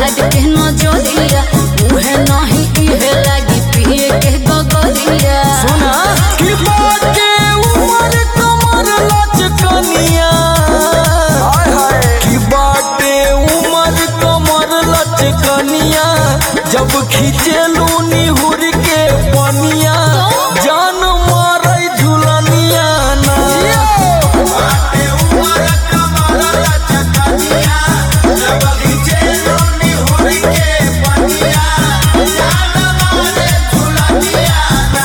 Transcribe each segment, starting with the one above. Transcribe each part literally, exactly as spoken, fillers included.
आज के नजरिया मुहे नहीं इहे लागी पिए के गगरिया। सुना कि बाटे उमर कमर लचकनिया, हाय हाय कि बाटे उमर कमर लचकनिया, जब खींचेलू निहुर के पनिया जान मारे झुलनिया ना। बाटे उमर कमर लचकनिया, जब खींचेलू निहुर के पनिया जान मारे झुलनिया ना।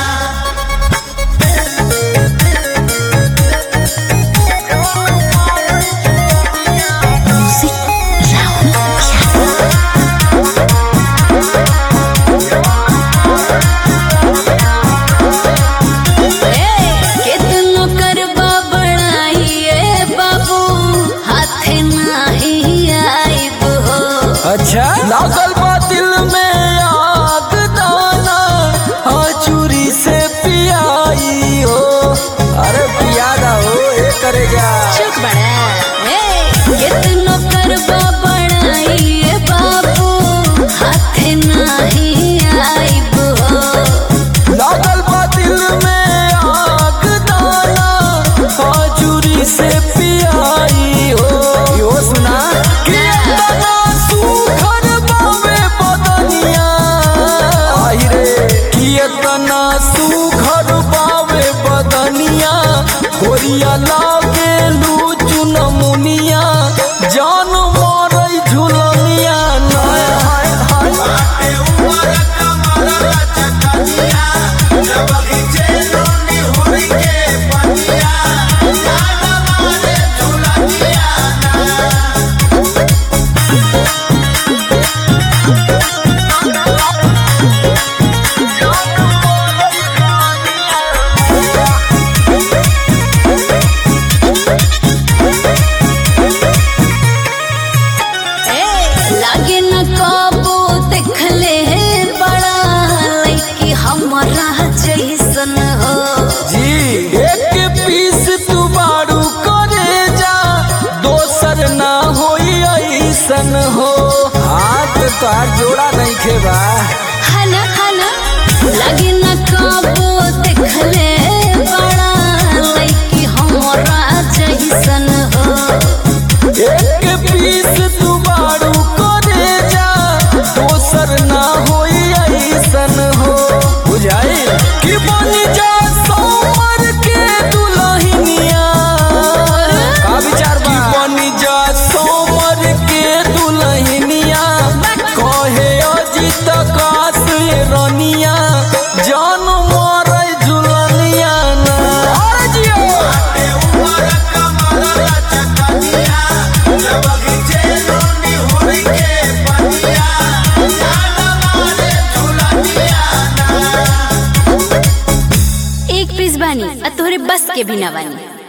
केतनो करबा बड़ाइए बाबू हाथे नाही आइब हो। अच्छा लागल बा दिल में आग दाना, हाँ चूरी से पियाई हो। अरे पियादा हो ए करेगा। चुप बड़ा केतनो करबा बड़ाइए बाबू हाथे नाही आइब हो। लागल बा दिल में आग दाना, हाँ चूरी से पियाई हो। यो सुना कि इतना सुघर बावे बदनिया, आई रे कि इतना सुघर बावे बदनिया, गोरिया लागे लू चुनमुनिया जान मारे झुलनिया ना। हाय हाय बाटे उमर कमर लचकनिया, जब खींचेलू निहुर के पनिया जान मारे झुलनिया ना। लागे न काबू देखले बड़ा लइकी हमरा जैसन हो। जी एक पीस तू बारू करे जा, दोसर ना होई ऐसन हो। हाथ तार जोड़ा नहीं खेबा। हना हना लागे न काबू देखले बड़ा लइकी हमरा जैसन हो। एक पीस तू बारू करे जा, दोसर ना होई ऐसन हो। बुझाई कि बन जा सोमर के दुल्हनिया, का विचार बा? कि बन जा सोमर के दुल्हनिया, कहे अजित काश रनिया जान मारे झुलनिया ना। अरे जियो बाटे उमर कमर लचकनिया, जब खींचेलू निहुर के पनिया जान मारे झुलनिया ना। एक पीस बानी आ तोहरे बस के भी ना बानी।